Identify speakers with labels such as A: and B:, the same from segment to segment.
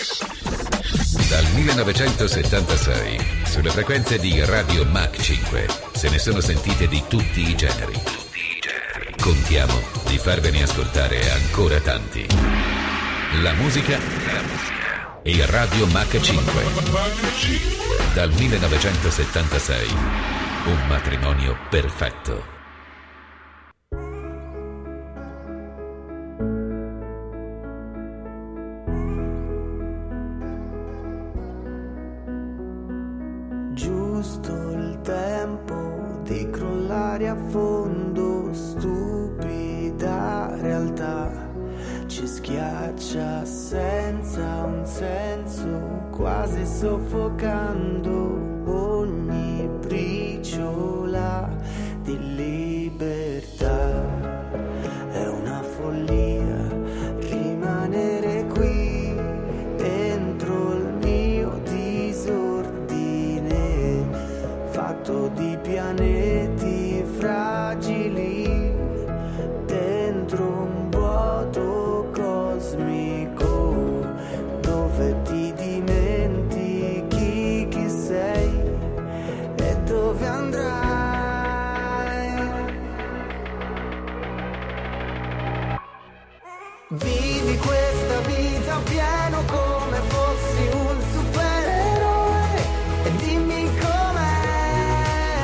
A: Dal 1976, sulle frequenze di Radio Mach 5, se ne sono sentite di tutti i generi. Contiamo di farvene ascoltare ancora tanti. La musica e Radio Mach 5. Dal 1976, un matrimonio perfetto.
B: Giusto il tempo di crollare a fondo, stupida realtà ci schiaccia senza un senso, quasi soffocando ogni briciola di libertà. È una follia rimanere qui dentro il mio disordine, fatto di pianeti fragili dentro un vuoto cosmico, dove ti dimentichi chi sei e dove andrai. Vivi questa vita pieno come fossi un supereroe e dimmi com'è,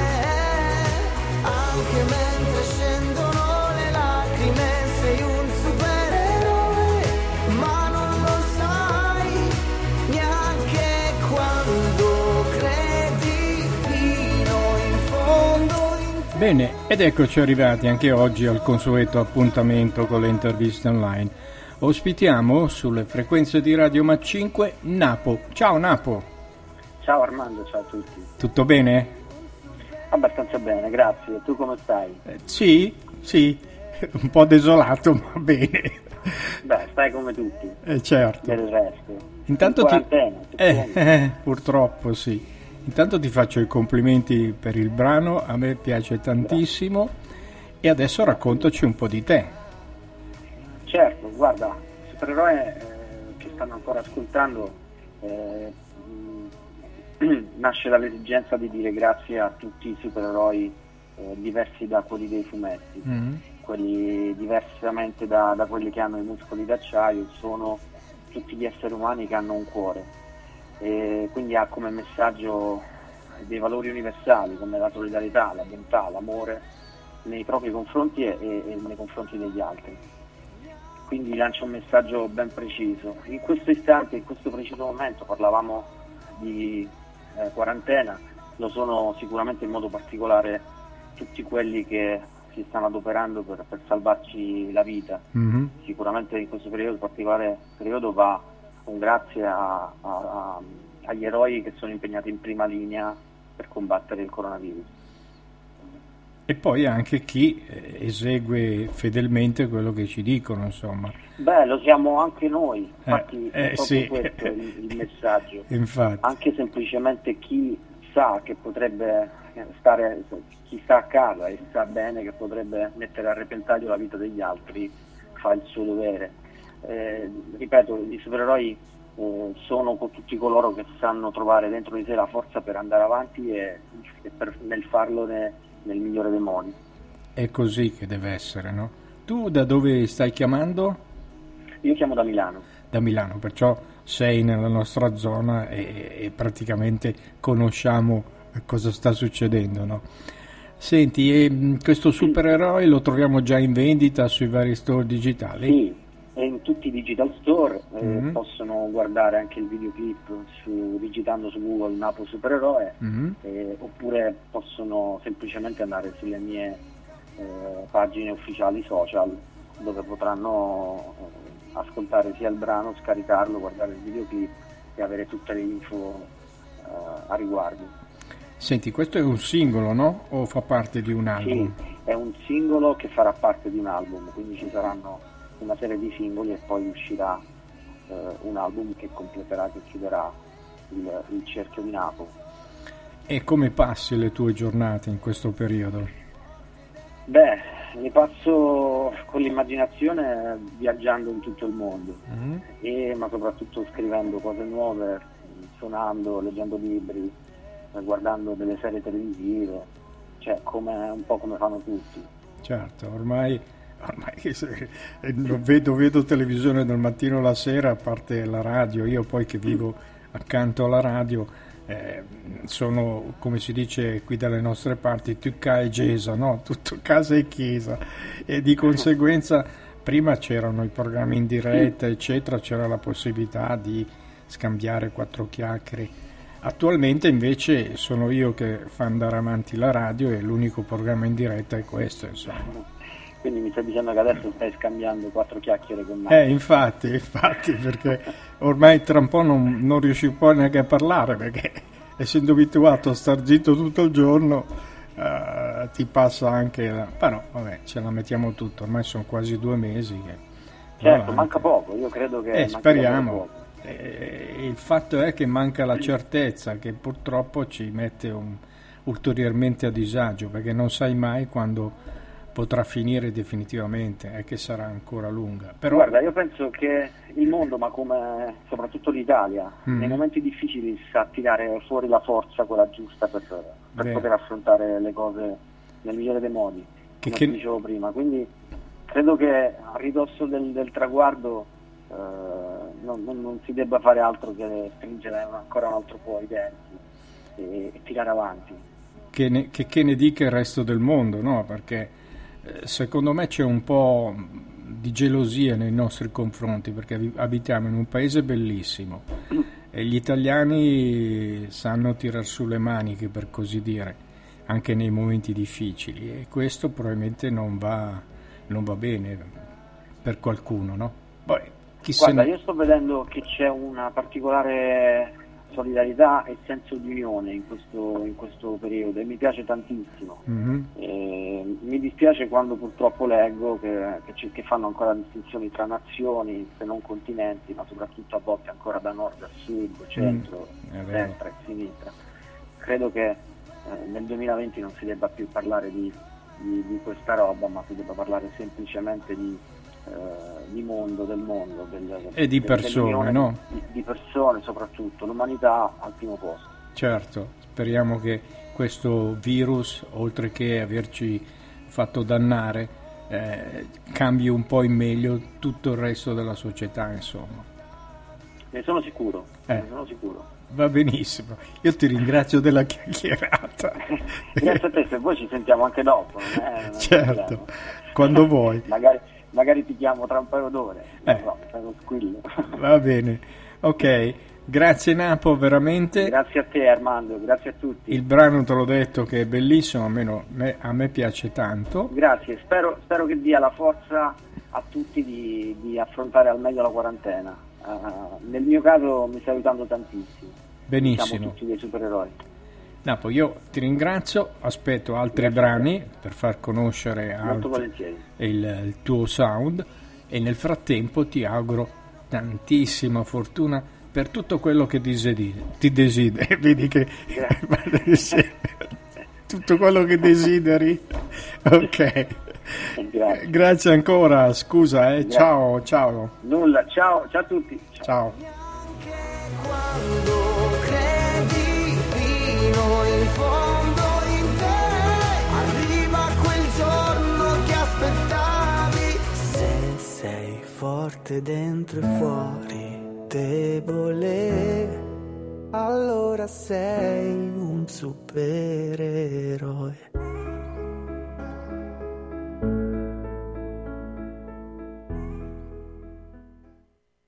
B: anche mentre scendono le lacrime sei un supereroe, ma non lo sai neanche quando credi fino in fondo in te.
C: Bene, ed eccoci arrivati anche oggi al consueto appuntamento con le interviste online. Ospitiamo sulle frequenze di Radio Mach 5 Napo. Ciao Napo.
D: Ciao Armando, ciao a tutti.
C: Tutto bene?
D: Abbastanza bene, grazie. Tu come stai?
C: Sì, un po' desolato, ma bene.
D: Beh, stai come tutti.
C: Certo.
D: Per il resto.
C: Intanto
D: in quarantena,
C: purtroppo sì. Intanto ti faccio i complimenti per il brano, a me piace tantissimo. E adesso raccontaci un po' di te.
D: Certo, guarda, supereroi che stanno ancora ascoltando, nasce dall'esigenza di dire grazie a tutti i supereroi diversi da quelli dei fumetti. Quelli diversamente da quelli che hanno i muscoli d'acciaio, sono tutti gli esseri umani che hanno un cuore, e quindi ha come messaggio dei valori universali come la solidarietà, la bontà, l'amore nei propri confronti e nei confronti degli altri. Quindi lancia un messaggio ben preciso. In questo istante, in questo preciso momento, parlavamo di quarantena, lo sono sicuramente in modo particolare tutti quelli che si stanno adoperando per salvarci la vita. Sicuramente in questo particolare periodo va un grazie agli eroi che sono impegnati in prima linea per combattere il coronavirus.
C: E poi anche chi esegue fedelmente quello che ci dicono, insomma.
D: Beh, lo siamo anche noi, infatti è proprio
C: sì.
D: Questo il messaggio.
C: Infatti.
D: Anche semplicemente chi sa che potrebbe chi sta a casa e sa bene che potrebbe mettere a repentaglio la vita degli altri, fa il suo dovere. Ripeto, i supereroi sono con tutti coloro che sanno trovare dentro di sé la forza per andare avanti e nel farlo nel migliore dei modi.
C: È così che deve essere, no? Tu da dove stai chiamando?
D: Io chiamo da Milano.
C: Da Milano, perciò sei nella nostra zona e praticamente conosciamo cosa sta succedendo, no? Senti, questo supereroe lo troviamo già in vendita sui vari store digitali?
D: Sì, è in tutti i digital store, possono guardare anche il videoclip digitando su Google Napo Supereroe, oppure possono semplicemente andare sulle mie pagine ufficiali social, dove potranno ascoltare sia il brano, scaricarlo, guardare il videoclip e avere tutte le info a riguardo.
C: Senti, questo è un singolo, no? O fa parte di un album?
D: Sì, è un singolo che farà parte di un album, quindi ci saranno una serie di singoli e poi uscirà un album che completerà, che chiuderà il cerchio di Napo.
C: E come passi le tue giornate in questo periodo?
D: Beh, li passo con l'immaginazione viaggiando in tutto il mondo, ma soprattutto scrivendo cose nuove, suonando, leggendo libri, guardando delle serie televisive, cioè un po' come fanno tutti.
C: Certo, ormai vedo televisione dal mattino alla sera, a parte la radio. Io poi che vivo accanto alla radio, sono, come si dice qui dalle nostre parti, tucca e gesa, no? Tutto casa e chiesa, e di conseguenza prima c'erano i programmi in diretta eccetera, c'era la possibilità di scambiare 4 chiacchiere. Attualmente invece sono io che fa andare avanti la radio e l'unico programma in diretta è questo, insomma.
D: Quindi mi stai dicendo che adesso stai scambiando 4 chiacchiere con me?
C: Infatti, perché ormai tra un po' non riuscivo poi neanche a parlare, perché essendo abituato a star zitto tutto il giorno ti passa anche però vabbè, ce la mettiamo tutto, ormai sono quasi 2 mesi che
D: certo, manca poco, io credo che
C: speriamo
D: poco.
C: Il fatto è che manca la certezza, che purtroppo ci mette ulteriormente a disagio, perché non sai mai quando potrà finire definitivamente, e che sarà ancora lunga. Però
D: guarda, io penso che il mondo, ma come soprattutto l'Italia, nei momenti difficili sa tirare fuori la forza, quella giusta per poter affrontare le cose nel migliore dei modi, come dicevo prima. Quindi credo che a ridosso del traguardo non si debba fare altro che stringere ancora un altro po' i denti e tirare avanti. Che
C: ne dica il resto del mondo, no? Perché secondo me c'è un po' di gelosia nei nostri confronti, perché abitiamo in un paese bellissimo e gli italiani sanno tirar su le maniche, per così dire, anche nei momenti difficili, e questo probabilmente non va bene per qualcuno, no? Poi,
D: guarda, io sto vedendo che c'è una particolare solidarietà e senso di unione in questo periodo, e mi piace tantissimo. Mi dispiace quando purtroppo leggo che fanno ancora distinzioni tra nazioni, se non continenti, ma soprattutto a volte ancora da nord a sud, centro, destra e sinistra. Credo che nel 2020 non si debba più parlare di questa roba, ma si debba parlare semplicemente di mondo, del mondo
C: e di persone, no?
D: Di persone, soprattutto l'umanità al primo posto.
C: Certo, speriamo che questo virus, oltre che averci fatto dannare, cambi un po' in meglio tutto il resto della società, insomma.
D: Ne sono sicuro.
C: Va benissimo, io ti ringrazio della chiacchierata.
D: Grazie a te, se voi ci sentiamo anche dopo.
C: Certo, quando vuoi.
D: Magari ti chiamo tra un paio d'ore, no, squillo.
C: Va bene, ok, grazie Napo, veramente.
D: Grazie a te Armando, grazie a tutti.
C: Il brano te l'ho detto che è bellissimo, almeno a me piace tanto.
D: Grazie, spero che dia la forza a tutti di affrontare al meglio la quarantena. Nel mio caso mi sta aiutando tantissimo.
C: Benissimo.
D: Siamo tutti dei supereroi.
C: Napo, io ti ringrazio, aspetto altri brani per far conoscere il tuo sound, e nel frattempo ti auguro tantissima fortuna per tutto quello che ti desideri. Vedi che tutto quello che desideri. Ok, grazie ancora, scusa, grazie. Ciao.
D: Nulla, ciao a tutti.
C: Ciao.
B: In fondo in te arriva quel giorno che aspettavi. Se sei forte dentro e fuori, debole, allora sei un supereroe.